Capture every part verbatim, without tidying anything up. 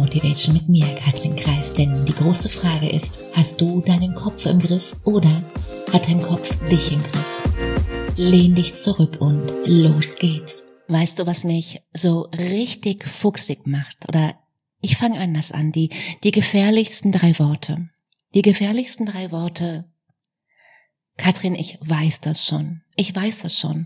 Motivation mit mir, Katrin Kreis. Denn die große Frage ist, hast du deinen Kopf im Griff oder hat dein Kopf dich im Griff? Lehn dich zurück und los geht's. Weißt du, was mich so richtig fuchsig macht? Oder ich fange anders an. Die, die gefährlichsten drei Worte. Die gefährlichsten drei Worte. Katrin, ich weiß das schon. Ich weiß das schon.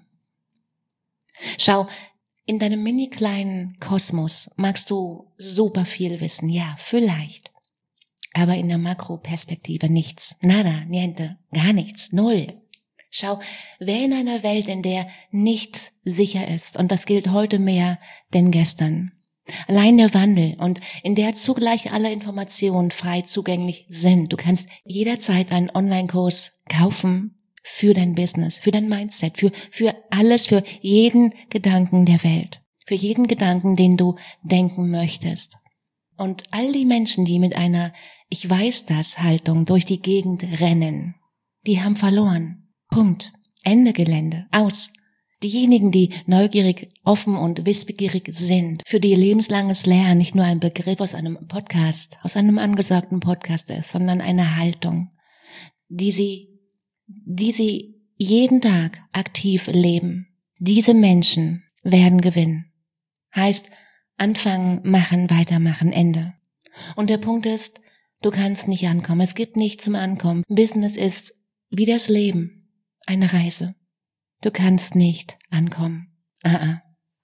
Schau, in deinem mini kleinen Kosmos magst du super viel wissen. Ja, vielleicht. Aber in der Makroperspektive nichts. Nada, niente, gar nichts, null. Schau, wer in einer Welt, in der nichts sicher ist, und das gilt heute mehr denn gestern, allein der Wandel und in der zugleich alle Informationen frei zugänglich sind. Du kannst jederzeit einen Online-Kurs kaufen für dein Business, für dein Mindset, für, für alles, für jeden Gedanken der Welt, für jeden Gedanken, den du denken möchtest. Und all die Menschen, die mit einer Ich weiß das Haltung durch die Gegend rennen, die haben verloren. Punkt. Ende Gelände. Aus. Diejenigen, die neugierig, offen und wissbegierig sind, für die lebenslanges Lernen nicht nur ein Begriff aus einem Podcast, aus einem angesagten Podcast ist, sondern eine Haltung, die sie, die sie jeden Tag aktiv leben. Diese Menschen werden gewinnen. Heißt, anfangen, machen, weitermachen, Ende. Und der Punkt ist, du kannst nicht ankommen. Es gibt nichts zum Ankommen. Business ist wie das Leben. Eine Reise. Du kannst nicht ankommen. Ah, ah.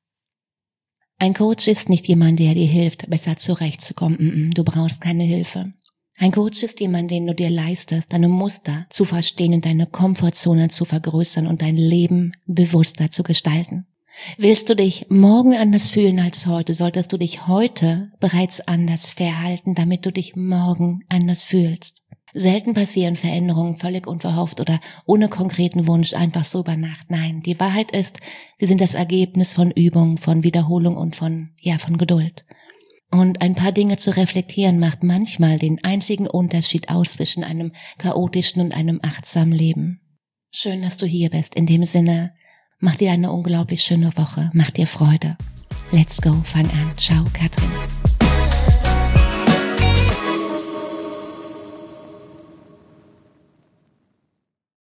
Ein Coach ist nicht jemand, der dir hilft, besser zurechtzukommen. Du brauchst keine Hilfe. Ein Coach ist jemand, den du dir leistest, deine Muster zu verstehen und deine Komfortzone zu vergrößern und dein Leben bewusster zu gestalten. Willst du dich morgen anders fühlen als heute, solltest du dich heute bereits anders verhalten, damit du dich morgen anders fühlst. Selten passieren Veränderungen völlig unverhofft oder ohne konkreten Wunsch einfach so über Nacht. Nein, die Wahrheit ist, sie sind das Ergebnis von Übung, von Wiederholung und von, ja, von Geduld. Und ein paar Dinge zu reflektieren macht manchmal den einzigen Unterschied aus zwischen einem chaotischen und einem achtsamen Leben. Schön, dass du hier bist. In dem Sinne, mach dir eine unglaublich schöne Woche. Mach dir Freude. Let's go, fang an. Ciao, Katrin.